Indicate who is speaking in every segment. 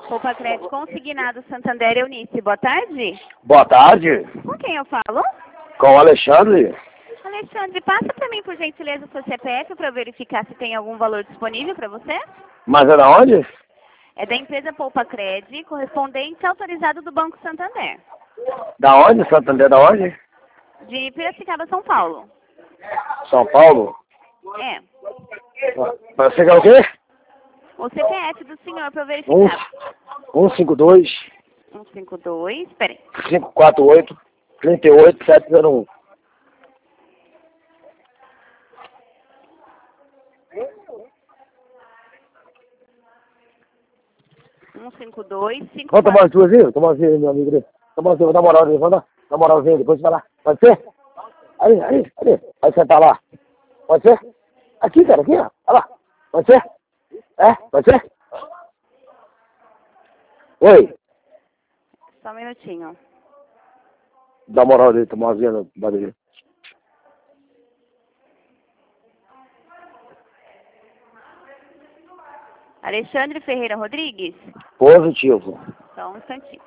Speaker 1: Poupa Crédito Consignado Santander Eunice. Boa tarde.
Speaker 2: Boa tarde.
Speaker 1: Com quem eu falo?
Speaker 2: Com o Alexandre.
Speaker 1: Alexandre, passa para mim, por gentileza, o seu CPF para eu verificar se tem algum valor disponível para você.
Speaker 2: Mas é da onde?
Speaker 1: É da empresa Poupa Crédito, correspondente autorizado do Banco Santander.
Speaker 2: Da onde? Santander da onde?
Speaker 1: De Piracicaba, São Paulo.
Speaker 2: São Paulo?
Speaker 1: É.
Speaker 2: Mas você quer o quê?
Speaker 1: O CPF do senhor para eu verificar.
Speaker 2: 152
Speaker 1: 152, peraí.
Speaker 2: 548 38 701. Vamos tomar as duas aí? Tomar as duas, meu amigo. Tomar as duas, dá moral, vamos dar moralzinha, depois você vai lá. Pode ser? Ali. Aí sentar lá. Pode ser? Aqui, cara, aqui, ó. Olha lá. Pode ser? É? Pode ser? Oi.
Speaker 1: Só um minutinho.
Speaker 2: Dá moral dele, tomar umas no barulho.
Speaker 1: Alexandre Ferreira Rodrigues?
Speaker 2: Positivo.
Speaker 1: Só um instantinho.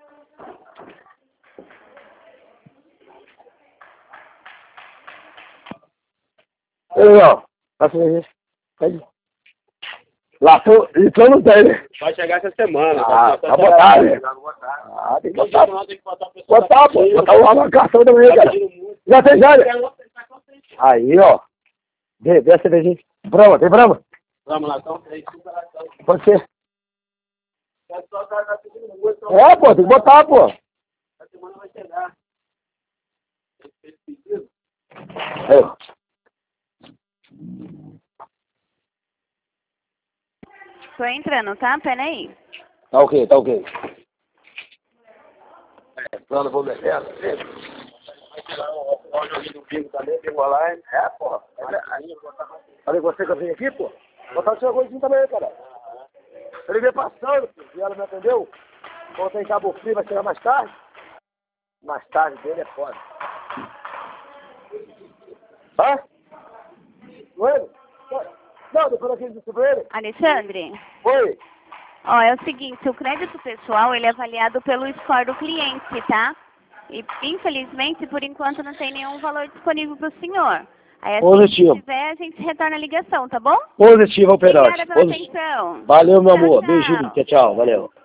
Speaker 2: Ei, ó. Passa aí, gente. Pede. Lá, então não tem, né?
Speaker 3: Vai chegar essa semana.
Speaker 2: Tá botado, né? Ah, tem que botar. Botar, pô. Botar uma marcação também, cara. Já tem, já, né? Aí, ó. Vê a cervejinha. Brama, tem brama?
Speaker 3: Vamos lá, então.
Speaker 2: Pode ser. É, pô, tem que botar, pô.
Speaker 3: Essa semana vai chegar.
Speaker 2: É.
Speaker 1: Tô entrando, tá? Peraí.
Speaker 2: Tá ok. Plano, vou descendo.
Speaker 3: O joguinho do bingo também, bingo online.
Speaker 2: É, pô. Olha você que eu vim aqui, pô. Botar o seu coisinho também, cara. Ele veio passando, e ela me atendeu. Quando tem Cabo Frio, vai chegar mais tarde. Mais tarde dele é foda. Hã? Oi? Não, depois daquele disse pra ele.
Speaker 1: Alexandre?
Speaker 2: Oi?
Speaker 1: Ó, é o seguinte, o crédito pessoal, ele é avaliado pelo score do cliente, tá? E, infelizmente, por enquanto, não tem nenhum valor disponível para o senhor. Aí, assim
Speaker 2: Positivo.
Speaker 1: que tiver, a gente retorna a ligação, tá bom?
Speaker 2: Positivo, Operote.
Speaker 1: Obrigada pela atenção.
Speaker 2: Valeu, meu
Speaker 1: Tchau,
Speaker 2: amor.
Speaker 1: tchau.
Speaker 2: Beijinho. Tchau, valeu.